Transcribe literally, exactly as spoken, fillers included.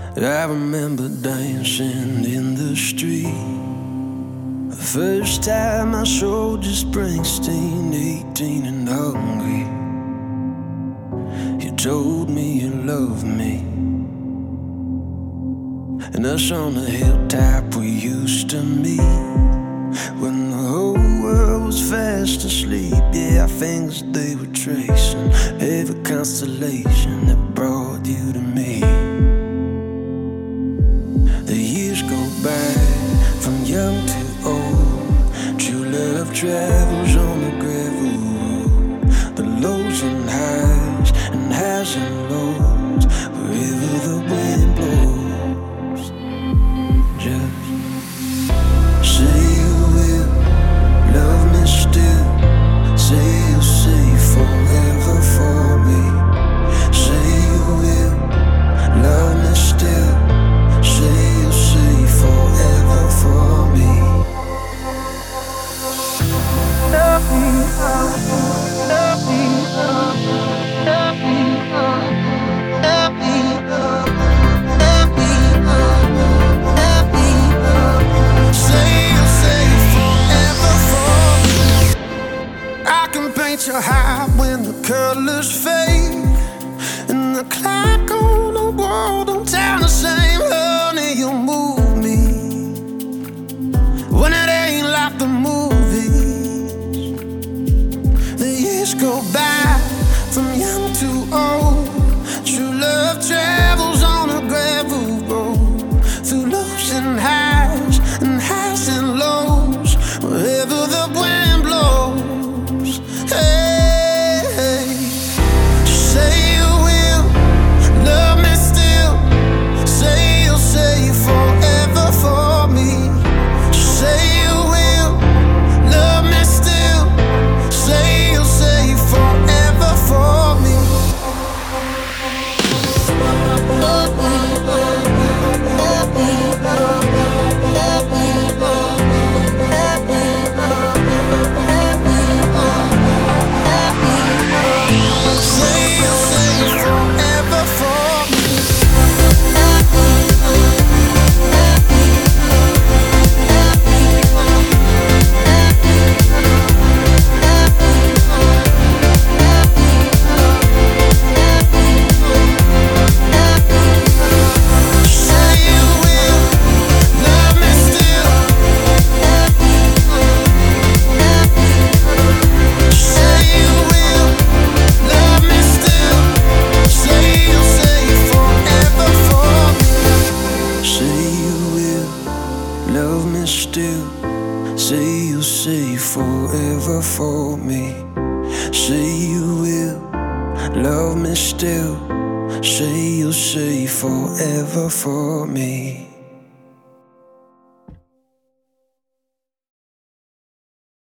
I remember dancing in the street. The first time I saw just Springsteen, eighteen and hungry. You told me you loved me, and us on the hilltop we used to meet. When the whole world was fast asleep, yeah, our fingers they were tracing every constellation that brought you to me. The years go by from young to old. True love travels on the gravel road. The lows and highs and highs and lows, wherever the wind blows. Just say you will love me still. Say you'll say forever for me. Say you will love me still. Say you'll say forever for me. Love me, love me, love me, love me, love me, love me, love me. Say you'll say forever for me. I can paint your heart when the colors fade, and the clock on the wall don't tell the same. Honey, you move me when it ain't like the movies. The years go by from young to old. True love travels on a gravel road, through lows and highs and highs and lows, wherever the wind blows. Hey, hey. Say you will love me still. Say you'll say forever for me. Say you will love me still. Say you'll say forever for me. Say you'll say forever for me. Say you will love me still. Say you will love me still. Say you'll say forever for me. Say you will love me still. Say you'll say forever for me. Say you will love me still. Say you'll say forever for me.